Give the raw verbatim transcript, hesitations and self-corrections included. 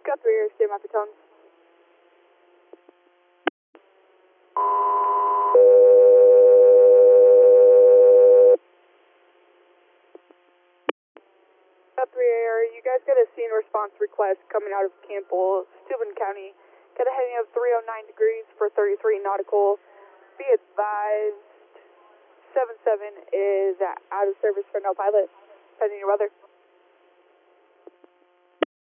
Got three here, stay my baton. Got three air, you guys got a scene response request coming out of Campbell, Steuben County. Got a heading of three oh nine degrees for thirty-three nautical. Be advised, seven seven is out of service for no pilot. Pending your weather.